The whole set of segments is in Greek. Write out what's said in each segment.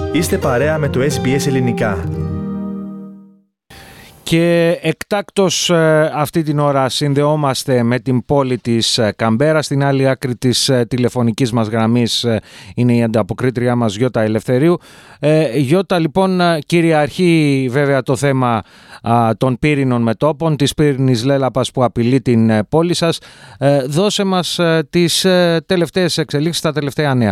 Είστε παρέα με το SBS Ελληνικά. Και εκτάκτως αυτή την ώρα συνδεόμαστε με την πόλη της Καμπέρα. Στην άλλη άκρη της τηλεφωνικής μας γραμμής είναι η ανταποκρίτριά μας Γιώτα Ελευθερίου. Γιώτα, λοιπόν, κυριαρχεί βέβαια το θέμα των πύρινων μετώπων, της πύρινης λέλαπας που απειλεί την πόλη σας. Δώσε μας τις τελευταίες εξελίξεις, τα τελευταία νέα.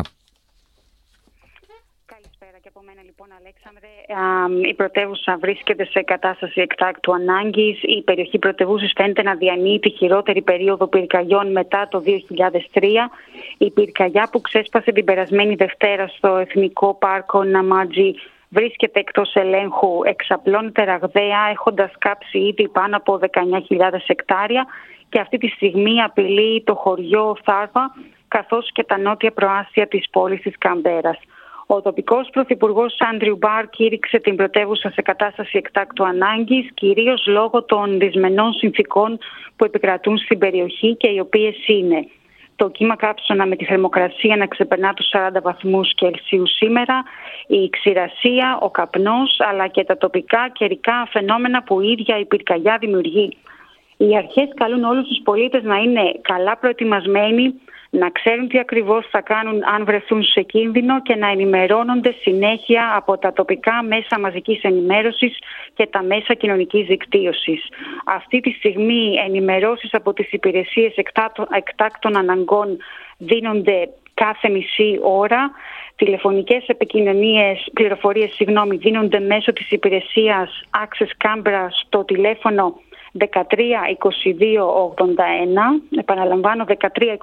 Η πρωτεύουσα βρίσκεται σε κατάσταση εκτάκτου ανάγκης. Η περιοχή πρωτεύουσας φαίνεται να διανύει τη χειρότερη περίοδο πυρκαγιών μετά το 2003. Η πυρκαγιά που ξέσπασε την περασμένη Δευτέρα στο Εθνικό Πάρκο Ναμάτζι βρίσκεται εκτός ελέγχου, εξαπλώνεται ραγδαία, έχοντας κάψει ήδη πάνω από 19.000 εκτάρια και αυτή τη στιγμή απειλεί το χωριό Θάρβα καθώς και τα νότια προάστια της πόλης της Καμπέρας. Ο τοπικός πρωθυπουργός Άντριου Μπάρ κήρυξε την πρωτεύουσα σε κατάσταση εκτάκτου ανάγκης, κυρίως λόγω των δυσμενών συνθηκών που επικρατούν στην περιοχή και οι οποίες είναι το κύμα κάψωνα με τη θερμοκρασία να ξεπερνά τους 40 βαθμούς Κελσίου σήμερα, η ξηρασία, ο καπνός, αλλά και τα τοπικά καιρικά φαινόμενα που η ίδια η πυρκαγιά δημιουργεί. Οι αρχές καλούν όλους τους πολίτες να είναι καλά προετοιμασμένοι, να ξέρουν τι ακριβώς θα κάνουν αν βρεθούν σε κίνδυνο και να ενημερώνονται συνέχεια από τα τοπικά μέσα μαζικής ενημέρωσης και τα μέσα κοινωνικής δικτύωσης. Αυτή τη στιγμή ενημερώσεις από τις υπηρεσίες εκτάκτων αναγκών δίνονται κάθε μισή ώρα. Τηλεφωνικές πληροφορίες δίνονται μέσω της υπηρεσίας Access Canberra στο τηλέφωνο 13 22 81, επαναλαμβάνω 13 22 81.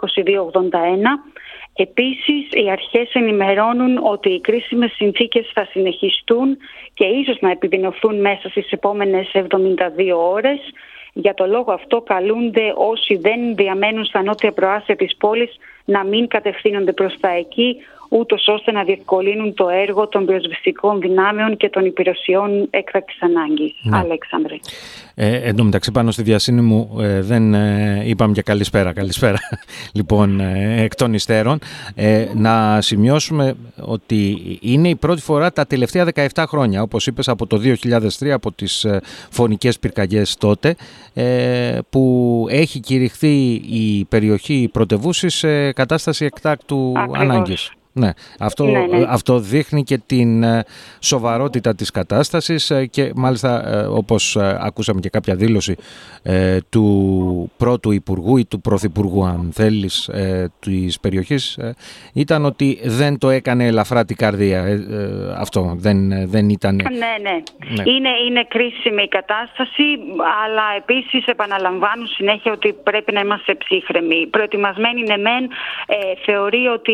Επίσης, οι αρχές ενημερώνουν ότι οι κρίσιμες συνθήκες θα συνεχιστούν και ίσως να επιδεινωθούν μέσα στις επόμενες 72 ώρες. Για το λόγο αυτό καλούνται όσοι δεν διαμένουν στα νότια προάστια της πόλης να μην κατευθύνονται προς τα εκεί, ούτως ώστε να διευκολύνουν το έργο των πυροσβεστικών δυνάμεων και των υπηρεσιών έκτακτης ανάγκης. Ναι. Αλέξανδρε. Εν τω μεταξύ, πάνω στη διασύνη μου δεν είπαμε και καλησπέρα. Καλησπέρα. Λοιπόν, εκ των υστέρων, να σημειώσουμε ότι είναι η πρώτη φορά τα τελευταία 17 χρόνια, όπως είπες, από το 2003, από τις φωνικές πυρκαγιές τότε, που έχει κηρυχθεί η περιοχή πρωτευούσης σε κατάσταση εκτάκτου ανάγκης. Ναι, αυτό δείχνει και την σοβαρότητα της κατάστασης και μάλιστα όπως ακούσαμε και κάποια δήλωση του πρώτου υπουργού ή του πρωθυπουργού, αν θέλεις, της περιοχής, ήταν ότι δεν το έκανε ελαφρά την καρδία. Αυτό δεν ήταν... Ναι. Είναι κρίσιμη η κατάσταση, αλλά επίσης επαναλαμβάνουν συνέχεια ότι πρέπει να είμαστε ψύχρεμοι. Προετοιμασμένοι ναι μεν, θεωρεί ότι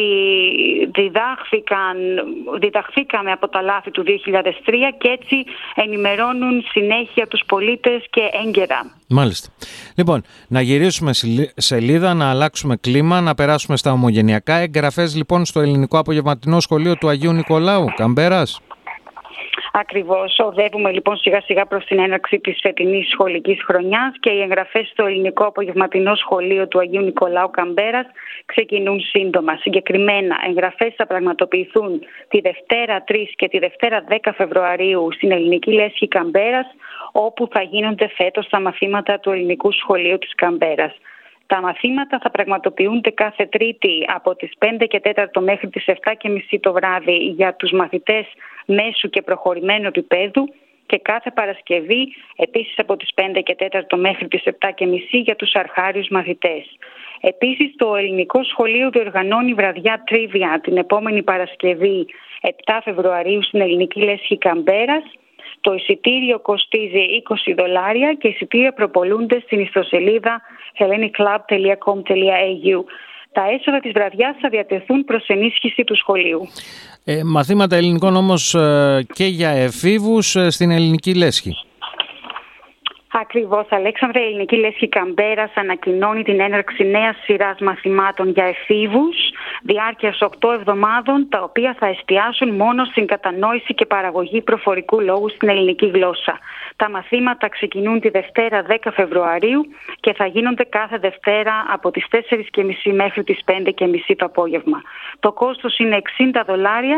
διδαχθήκαμε από τα λάθη του 2003 και έτσι ενημερώνουν συνέχεια τους πολίτες και έγκαιρα. Μάλιστα. Λοιπόν, να γυρίσουμε σελίδα, να αλλάξουμε κλίμα, να περάσουμε στα ομογενειακά. Εγγραφές λοιπόν στο Ελληνικό Απογευματινό Σχολείο του Αγίου Νικολάου Καμπέρας. Ακριβώς. Οδεύουμε λοιπόν σιγά σιγά προς την έναρξη της φετινής σχολικής χρονιάς και οι εγγραφές στο Ελληνικό Απογευματινό Σχολείο του Αγίου Νικολάου Καμπέρας ξεκινούν σύντομα. Συγκεκριμένα, εγγραφές θα πραγματοποιηθούν τη Δευτέρα 3 και τη Δευτέρα 10 Φεβρουαρίου στην Ελληνική Λέσχη Καμπέρας, όπου θα γίνονται φέτος τα μαθήματα του Ελληνικού Σχολείου της Καμπέρας. Τα μαθήματα θα πραγματοποιούνται κάθε Τρίτη από τις 5 και 4 μέχρι τις 7 και μισή το βράδυ για τους μαθητές μέσου και προχωρημένου επίπεδου και κάθε Παρασκευή επίσης από τις 5 και 4 μέχρι τις 7 και μισή για τους αρχάριους μαθητές. Επίσης, το Ελληνικό Σχολείο διοργανώνει βραδιά τρίβια την επόμενη Παρασκευή 7 Φεβρουαρίου στην Ελληνική Λέσχη Καμπέρας. Το εισιτήριο κοστίζει $20 και οι εισιτήρια προπολούνται στην ιστοσελίδα helleniclub.com.au. Τα έσοδα της βραδιάς θα διατεθούν προς ενίσχυση του σχολείου. Μαθήματα ελληνικών όμως και για εφήβους στην Ελληνική Λέσχη. Ακριβώς, Αλέξανδρε, η Ελληνική Λέσχη Καμπέρας ανακοινώνει την έναρξη νέας σειράς μαθημάτων για εφήβους διάρκειας 8 εβδομάδων, τα οποία θα εστιάσουν μόνο στην κατανόηση και παραγωγή προφορικού λόγου στην ελληνική γλώσσα. Τα μαθήματα ξεκινούν τη Δευτέρα 10 Φεβρουαρίου και θα γίνονται κάθε Δευτέρα από τις 4.30 μέχρι τις 5.30 το απόγευμα. Το κόστος είναι $60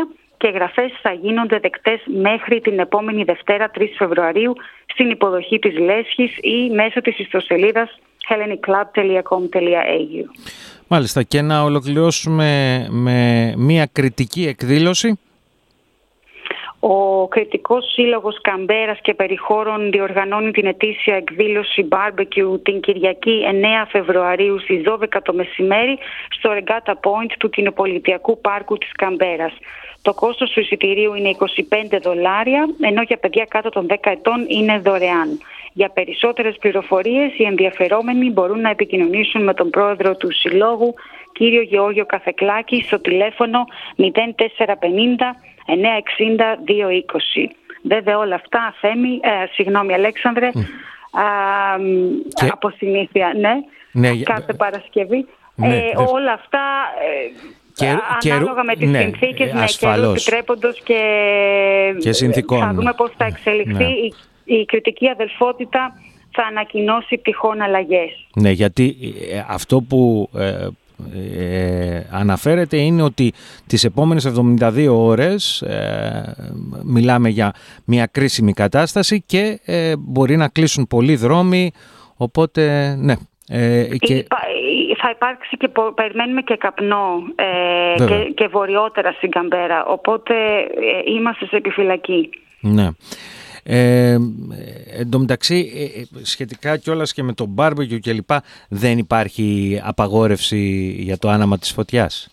και εγγραφές θα γίνονται δεκτές μέχρι την επόμενη Δευτέρα 3 Φεβρουαρίου στην υποδοχή της Λέσχης ή μέσω της ιστοσελίδας helleniclub.com.au. Μάλιστα, και να ολοκληρώσουμε με μια κριτική εκδήλωση. Ο Κριτικός Σύλλογος Καμπέρας και Περιχώρων διοργανώνει την ετήσια εκδήλωση Barbecue την Κυριακή 9 Φεβρουαρίου στις 12 το μεσημέρι στο Regatta Point του Κοινοπολιτειακού Πάρκου της Καμπέρας. Το κόστος του εισιτηρίου είναι $25, ενώ για παιδιά κάτω των 10 ετών είναι δωρεάν. Για περισσότερες πληροφορίες, οι ενδιαφερόμενοι μπορούν να επικοινωνήσουν με τον πρόεδρο του Συλλόγου, κύριο Γεώργιο Καθεκλάκη, στο τηλέφωνο 0450 960 220. Βέβαια όλα αυτά, Αλέξανδρε, από συνήθεια, κάθε Παρασκευή, όλα αυτά ανάλογα με τις συνθήκες, καιρού επιτρέποντος και συνθήκων. Θα δούμε πώς θα εξελιχθεί η κριτική αδελφότητα, θα ανακοινώσει τυχόν αλλαγές. Ναι, γιατί αυτό που αναφέρεται είναι ότι τις επόμενες 72 ώρες μιλάμε για μια κρίσιμη κατάσταση και μπορεί να κλείσουν πολλοί δρόμοι, οπότε θα υπάρξει και περιμένουμε και καπνό και βορειότερα στην Καμπέρα, οπότε είμαστε σε επιφυλακή. Ναι. Εν τω μεταξύ, σχετικά κιόλας και με το barbecue και λοιπά, δεν υπάρχει απαγόρευση για το άναμα της φωτιάς?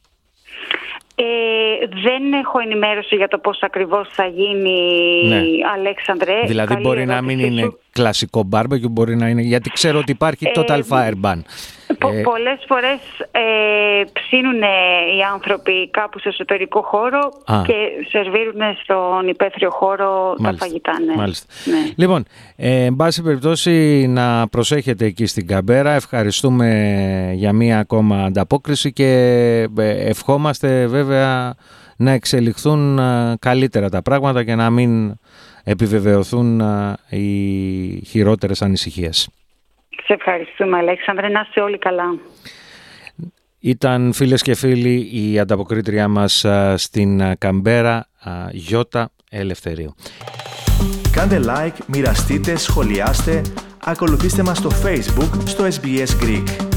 Δεν έχω ενημέρωση για το πώς ακριβώς θα γίνει, Αλέξανδρε. Δηλαδή μπορεί να μην είναι κλασικό barbecue, μπορεί να είναι, γιατί ξέρω ότι υπάρχει total fire ban. Πολλές φορές ψήνουν οι άνθρωποι κάπου σε εσωτερικό χώρο και σερβίρουν στον υπαίθριο χώρο τα φαγητά. Μάλιστα. Λοιπόν, εν πάση περιπτώσει να προσέχετε εκεί στην Καμπέρα. Ευχαριστούμε για μία ακόμα ανταπόκριση και ευχόμαστε βέβαια να εξελιχθούν καλύτερα τα πράγματα και να μην επιβεβαιωθούν οι χειρότερες ανησυχίες. Σε ευχαριστούμε, Αλέξανδρε. Να είστε όλοι καλά. Ήταν, φίλες και φίλοι, η ανταποκρίτριά μας στην Καμπέρα, Γιώτα Ελευθερίου. Κάντε like, μοιραστείτε, σχολιάστε, ακολουθήστε μας στο Facebook, στο SBS Greek.